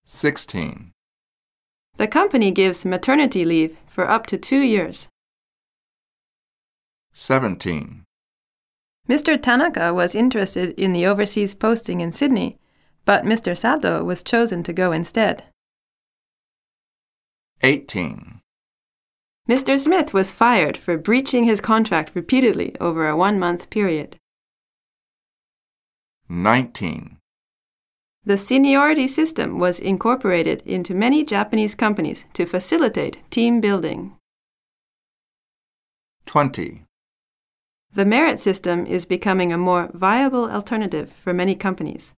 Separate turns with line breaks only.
16.
The company gives maternity leave for up to 2 years.
17.
Mr. Tanaka was interested in the overseas posting in Sydney, but Mr. Sato was chosen to go instead.
18.
Mr. Smith was fired for breaching his contract repeatedly over a 1-month period.
19.
The seniority system was incorporated into many Japanese companies to facilitate team building.
20.
The merit system is becoming a more viable alternative for many companies.